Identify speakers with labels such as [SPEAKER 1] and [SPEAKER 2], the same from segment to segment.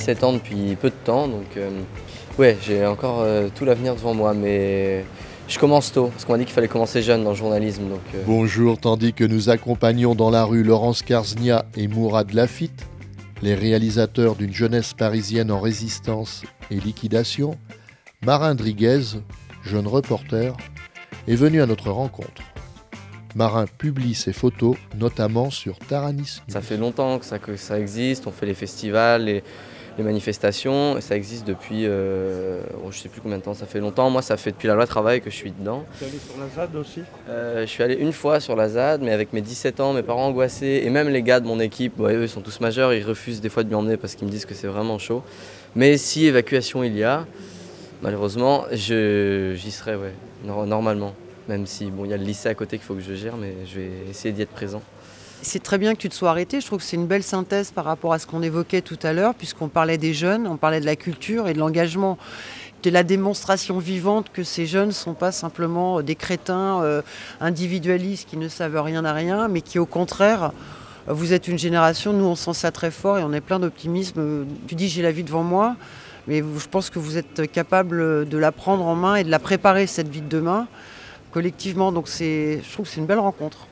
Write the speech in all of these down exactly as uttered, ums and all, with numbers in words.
[SPEAKER 1] dix-sept ans depuis peu de temps, donc euh, ouais, j'ai encore euh, tout l'avenir devant moi, mais je commence tôt, parce qu'on m'a dit qu'il fallait commencer jeune dans le journalisme. Donc, euh...
[SPEAKER 2] Bonjour, tandis que nous accompagnons dans la rue Laurence Karznia et Mourad Lafitte, les réalisateurs d'une jeunesse parisienne en résistance et liquidation, Marin Driguez, jeune reporter, est venu à notre rencontre. Marin publie ses photos, notamment sur Taranis News.
[SPEAKER 1] Ça fait longtemps que ça, que ça existe, on fait les festivals, les, les manifestations, et ça existe depuis, euh, oh, je ne sais plus combien de temps, ça fait longtemps. Moi, ça fait depuis la loi travail que je suis dedans.
[SPEAKER 3] Tu es allé sur la Z A D aussi
[SPEAKER 1] euh, Je suis allé une fois sur la Z A D, mais avec mes dix-sept ans, mes parents angoissés, et même les gars de mon équipe, ouais, eux ils sont tous majeurs, ils refusent des fois de m'y emmener parce qu'ils me disent que c'est vraiment chaud. Mais si évacuation il y a, malheureusement, je, j'y serai, ouais, normalement. Même si bon, il y a le lycée à côté qu'il faut que je gère, mais je vais essayer d'y être présent.
[SPEAKER 4] C'est très bien que tu te sois arrêté. Je trouve que c'est une belle synthèse par rapport à ce qu'on évoquait tout à l'heure, puisqu'on parlait des jeunes, on parlait de la culture et de l'engagement, de la démonstration vivante que ces jeunes ne sont pas simplement des crétins euh, individualistes qui ne savent rien à rien, mais qui au contraire, vous êtes une génération, nous on sent ça très fort et on est plein d'optimisme. Tu dis j'ai la vie devant moi, mais je pense que vous êtes capable de la prendre en main et de la préparer, cette vie de demain, collectivement. Donc c'est, je trouve que c'est une belle rencontre.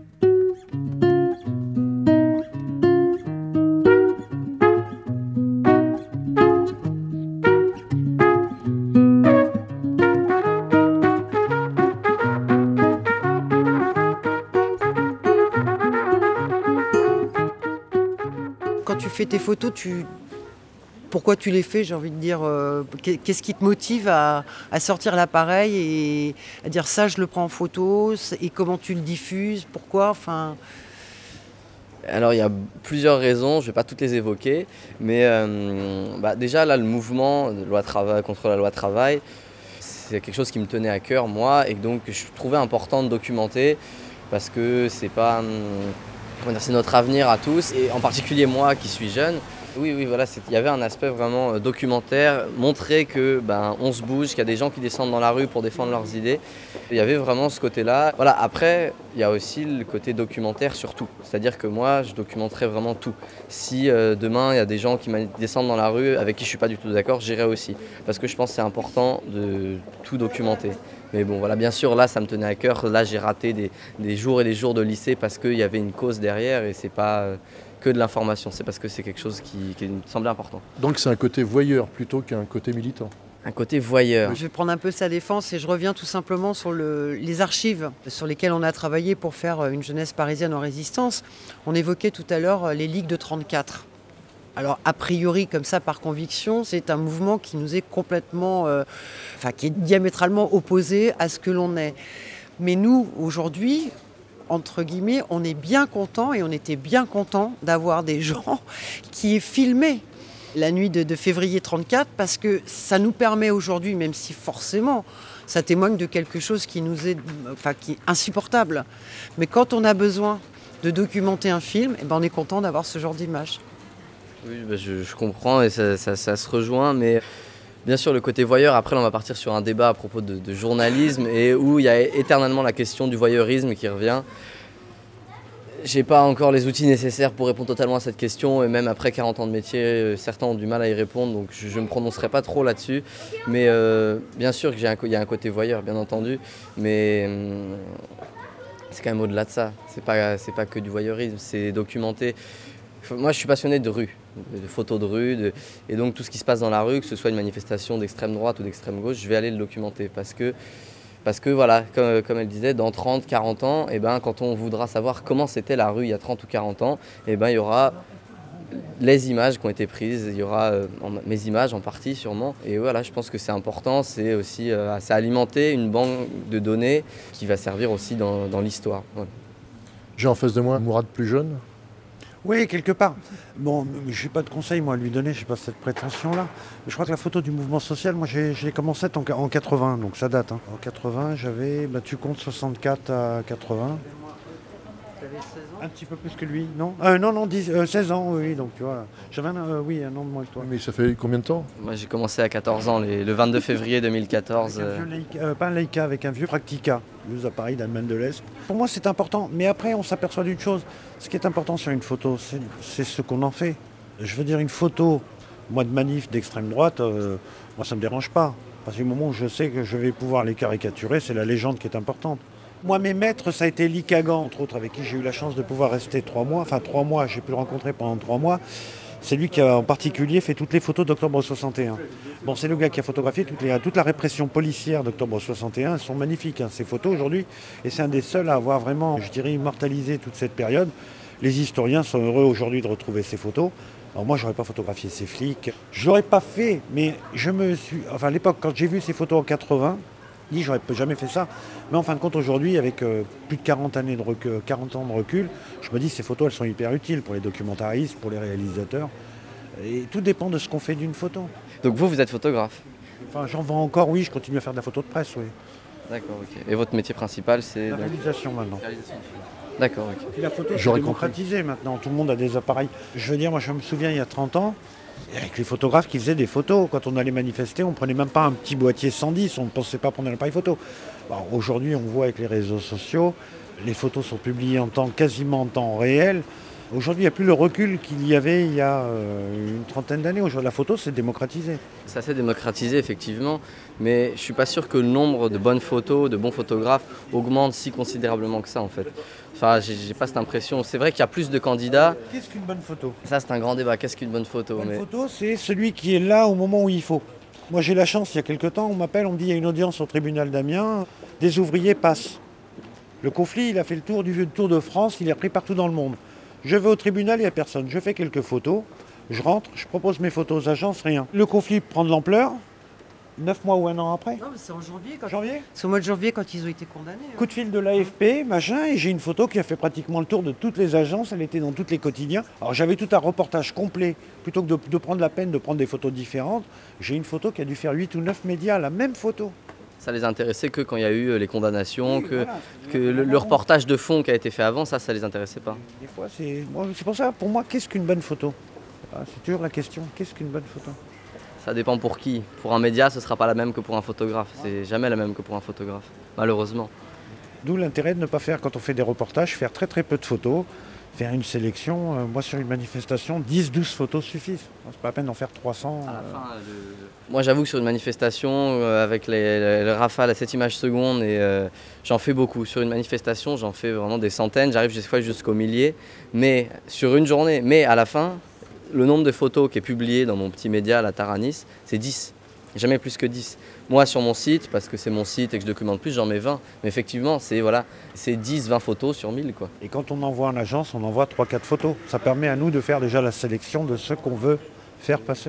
[SPEAKER 4] Quand tu fais tes photos, tu... pourquoi tu les fais, j'ai envie de dire, euh, qu'est-ce qui te motive à, à sortir l'appareil et à dire ça, je le prends en photo, et comment tu le diffuses, pourquoi, enfin...
[SPEAKER 1] Alors il y a plusieurs raisons, je ne vais pas toutes les évoquer, mais euh, bah, déjà là le mouvement de loi travail, contre la loi travail, c'est quelque chose qui me tenait à cœur moi, et donc je trouvais important de documenter parce que c'est pas, comment dire, c'est notre avenir à tous, et en particulier moi qui suis jeune. Oui, oui, voilà, il y avait un aspect vraiment documentaire, montrer que ben, on se bouge, qu'il y a des gens qui descendent dans la rue pour défendre leurs idées. Il y avait vraiment ce côté-là. Voilà, après, il y a aussi le côté documentaire sur tout. C'est-à-dire que moi, je documenterai vraiment tout. Si euh, demain, il y a des gens qui descendent dans la rue avec qui je ne suis pas du tout d'accord, j'irai aussi. Parce que je pense que c'est important de tout documenter. Mais bon, voilà, bien sûr, là, ça me tenait à cœur. Là, j'ai raté des, des jours et des jours de lycée parce qu'il y avait une cause derrière et c'est pas... Euh, que de l'information, c'est parce que c'est quelque chose qui, qui me semblait important.
[SPEAKER 2] Donc c'est un côté voyeur plutôt qu'un côté militant.
[SPEAKER 1] Un côté voyeur.
[SPEAKER 4] Je vais prendre un peu sa défense et je reviens tout simplement sur le, les archives sur lesquelles on a travaillé pour faire une jeunesse parisienne en résistance. On évoquait tout à l'heure les Ligues de trente-quatre. Alors a priori, comme ça, par conviction, c'est un mouvement qui nous est complètement, euh, enfin qui est diamétralement opposé à ce que l'on est. Mais nous, aujourd'hui, entre guillemets, on est bien content et on était bien content d'avoir des gens qui filmaient la nuit de, de février trente-quatre parce que ça nous permet aujourd'hui, même si forcément ça témoigne de quelque chose qui nous est, enfin, qui est insupportable. Mais quand on a besoin de documenter un film, eh ben on est content d'avoir ce genre d'image.
[SPEAKER 1] Oui, bah je, je comprends et ça, ça, ça se rejoint, mais bien sûr le côté voyeur, après on va partir sur un débat à propos de, de journalisme et où il y a éternellement la question du voyeurisme qui revient. J'ai pas encore les outils nécessaires pour répondre totalement à cette question et même après quarante ans de métier, certains ont du mal à y répondre, donc je ne me prononcerai pas trop là-dessus. Mais euh, bien sûr qu'il y a un côté voyeur, bien entendu, mais hum, c'est quand même au-delà de ça. C'est pas, c'est pas que du voyeurisme, c'est documenter. Moi je suis passionné de rue, de photos de rue, de... et donc tout ce qui se passe dans la rue, que ce soit une manifestation d'extrême droite ou d'extrême gauche, je vais aller le documenter parce que Parce que voilà, comme, comme elle disait, dans trente, quarante ans, eh ben, quand on voudra savoir comment c'était la rue il y a trente ou quarante ans, eh ben, il y aura les images qui ont été prises, il y aura euh, mes images en partie sûrement. Et voilà, je pense que c'est important, c'est aussi euh, c'est alimenter une banque de données qui va servir aussi dans, dans l'histoire. Voilà.
[SPEAKER 2] J'ai en face de moi Mourad plus jeune.
[SPEAKER 3] Oui, quelque part. Bon, je n'ai pas de conseil moi à lui donner, je n'ai pas cette prétention-là. Je crois que la photo du mouvement social, moi j'ai, je l'ai commencé en, en quatre-vingts, donc ça date. Hein. En quatre-vingts, j'avais, bah, tu comptes soixante-quatre à quatre-vingts.
[SPEAKER 4] Tu avais seize ans ?
[SPEAKER 3] Un petit peu plus que lui, non euh, Non, non, dix, euh, seize ans, oui, donc tu vois. J'avais un, euh, oui, un an de moins que toi.
[SPEAKER 2] Mais ça fait combien de temps ?
[SPEAKER 1] Moi j'ai commencé à quatorze ans, les, le vingt-deux février deux mille quatorze.
[SPEAKER 3] Avec un vieux Leica, euh, pas un Leica, avec un vieux Praktica, vieux appareil d'Allemagne de l'Est. Pour moi c'est important, mais après on s'aperçoit d'une chose. Ce qui est important sur une photo, c'est, c'est ce qu'on en fait. Je veux dire, une photo, Moi, de manif d'extrême droite, euh, moi, ça ne me dérange pas. Parce que du moment où je sais que je vais pouvoir les caricaturer, c'est la légende qui est importante. Moi, mes maîtres, ça a été Lee Kagan, entre autres, avec qui j'ai eu la chance de pouvoir rester trois mois. Enfin, trois mois, j'ai pu le rencontrer pendant trois mois. C'est lui qui a en particulier fait toutes les photos d'octobre soixante et un. Bon, c'est le gars qui a photographié toutes les, toute la répression policière d'octobre soixante et un. Elles sont magnifiques, hein, ces photos aujourd'hui. Et c'est un des seuls à avoir vraiment, je dirais, immortalisé toute cette période. Les historiens sont heureux aujourd'hui de retrouver ces photos. Alors moi, je n'aurais pas photographié ces flics. Je ne l'aurais pas fait, mais je me suis... Enfin, à l'époque, quand j'ai vu ces photos en quatre-vingts, je dis, j'aurais jamais fait ça. Mais en fin de compte, aujourd'hui, avec euh, plus de quarante années de recul, quarante ans de recul, je me dis, ces photos, elles sont hyper utiles pour les documentaristes, pour les réalisateurs. Et tout dépend de ce qu'on fait d'une photo.
[SPEAKER 1] Donc vous, vous êtes photographe?
[SPEAKER 3] Enfin, j'en vends encore, oui, je continue à faire de la photo de presse, oui.
[SPEAKER 1] D'accord, ok. Et votre métier principal, c'est...
[SPEAKER 3] La
[SPEAKER 1] donc...
[SPEAKER 3] réalisation maintenant.
[SPEAKER 1] D'accord, ok.
[SPEAKER 3] Puis la photo, c'est
[SPEAKER 2] J'aurais
[SPEAKER 3] démocratisé maintenant. Tout le monde a des appareils. Je veux dire, moi, je me souviens, il y a trente ans, avec les photographes qui faisaient des photos. Quand on allait manifester, on ne prenait même pas un petit boîtier cent dix, on ne pensait pas prendre un appareil photo. Alors, aujourd'hui, on voit avec les réseaux sociaux, les photos sont publiées en temps, quasiment en temps réel. Aujourd'hui, il n'y a plus le recul qu'il y avait il y a euh, une trentaine d'années. Aujourd'hui, la photo, c'est démocratisé.
[SPEAKER 1] C'est assez démocratisé, effectivement, mais je ne suis pas sûr que le nombre de bonnes photos, de bons photographes, augmente si considérablement que ça, en fait. Enfin, j'ai, j'ai pas cette impression. C'est vrai qu'il y a plus de candidats.
[SPEAKER 3] Qu'est-ce qu'une bonne photo?
[SPEAKER 1] Ça, c'est un grand débat. Qu'est-ce qu'une bonne photo?
[SPEAKER 3] Une bonne
[SPEAKER 1] mais...
[SPEAKER 3] photo, c'est celui qui est là au moment où il faut. Moi, j'ai la chance, il y a quelques temps, on m'appelle, on me dit, il y a une audience au tribunal d'Amiens, des ouvriers passent. Le conflit, il a fait le tour du vieux Tour de France, il est pris partout dans le monde. Je vais au tribunal, il n'y a personne. Je fais quelques photos, je rentre, je propose mes photos aux agences, rien. Le conflit prend de l'ampleur, neuf mois ou un an après.
[SPEAKER 4] Non, mais c'est en janvier. Quand...
[SPEAKER 3] Janvier.
[SPEAKER 4] C'est au mois de janvier quand ils ont été condamnés. Hein.
[SPEAKER 3] Coup de fil de l'A F P, machin, et j'ai une photo qui a fait pratiquement le tour de toutes les agences, elle était dans tous les quotidiens. Alors j'avais tout un reportage complet, plutôt que de, de prendre la peine de prendre des photos différentes, j'ai une photo qui a dû faire huit ou neuf médias, la même photo.
[SPEAKER 1] Ça les intéressait que quand il y a eu les condamnations,
[SPEAKER 3] Oui,
[SPEAKER 1] que,
[SPEAKER 3] voilà,
[SPEAKER 1] que le, le reportage de fond qui a été fait avant, ça, ça les intéressait pas.
[SPEAKER 3] Des fois, c'est, moi, c'est pour ça, pour moi, qu'est-ce qu'une bonne photo? Ah, c'est toujours la question, qu'est-ce qu'une bonne photo?
[SPEAKER 1] Ça dépend pour qui. Pour un média, ce ne sera pas la même que pour un photographe. C'est jamais la même que pour un photographe, malheureusement.
[SPEAKER 3] D'où l'intérêt de ne pas faire, quand on fait des reportages, faire très très peu de photos, faire une sélection. Euh, moi, sur une manifestation, dix douze photos suffisent. C'est pas la peine d'en faire trois cents.
[SPEAKER 1] À la
[SPEAKER 3] euh.
[SPEAKER 1] fin, le- Moi, j'avoue que sur une manifestation, euh, avec les, les, les rafales à sept images secondes, et, euh, j'en fais beaucoup. Sur une manifestation, j'en fais vraiment des centaines. J'arrive des fois jusqu'au millier. Mais sur une journée, mais à la fin, le nombre de photos qui est publié dans mon petit média, la Taranis, c'est dix. Jamais plus que dix. Moi, sur mon site, parce que c'est mon site et que je documente plus, j'en mets vingt. Mais effectivement, c'est voilà, c'est dix vingt photos sur mille, quoi.
[SPEAKER 3] Et quand on envoie en agence, on envoie trois quatre photos. Ça permet à nous de faire déjà la sélection de ce qu'on veut faire passer.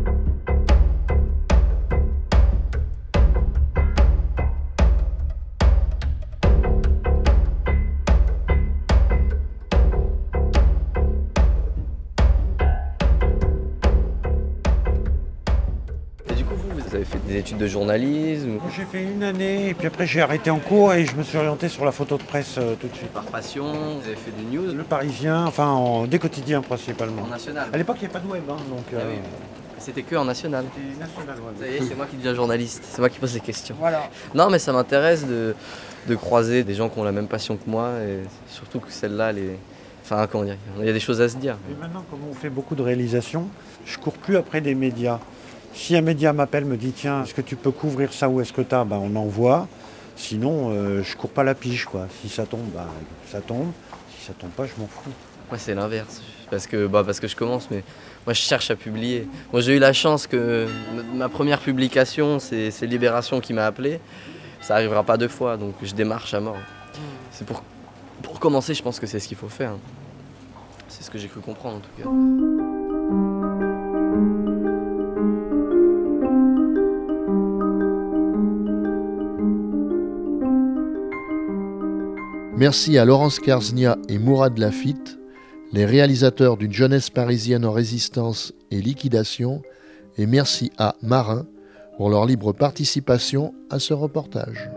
[SPEAKER 1] Et du coup, vous, vous avez fait des études de journalisme ou...
[SPEAKER 3] J'ai fait une année et puis après j'ai arrêté en cours et je me suis orienté sur la photo de presse euh, tout de suite.
[SPEAKER 1] Par passion, vous avez fait du news
[SPEAKER 3] Le Parisien, enfin en, des quotidiens principalement.
[SPEAKER 1] en national.
[SPEAKER 3] À l'époque il n'y avait pas de web, hein, donc
[SPEAKER 1] Ah
[SPEAKER 3] euh,
[SPEAKER 1] oui. C'était que en national.
[SPEAKER 3] c'était national. Ouais.
[SPEAKER 1] Ça y est, c'est moi qui deviens journaliste, c'est moi qui pose les questions.
[SPEAKER 3] Voilà.
[SPEAKER 1] Non, mais ça m'intéresse de, de croiser des gens qui ont la même passion que moi, et surtout que celle-là, les... enfin, comment dire, il y a des choses à se dire.
[SPEAKER 3] Et maintenant, comme on fait beaucoup de réalisations, je cours plus après des médias. Si un média m'appelle, me dit tiens, est-ce que tu peux couvrir ça ou est-ce que tu as, ben, on envoie. Sinon, euh, je cours pas la pige, quoi. Si ça tombe, ben, ça tombe. Si ça tombe pas, je m'en fous.
[SPEAKER 1] Moi, c'est l'inverse, parce que, bah, parce que je commence, mais moi, je cherche à publier. Moi, j'ai eu la chance que m- ma première publication, c'est, c'est Libération qui m'a appelé. Ça arrivera pas deux fois, donc je démarche à mort. C'est pour, pour commencer, je pense que c'est ce qu'il faut faire. C'est ce que j'ai cru comprendre, en tout cas.
[SPEAKER 2] Merci à Laurence Karsnia et Mourad Lafitte, les réalisateurs d'une jeunesse parisienne en résistance et liquidation, et merci à Marin pour leur libre participation à ce reportage.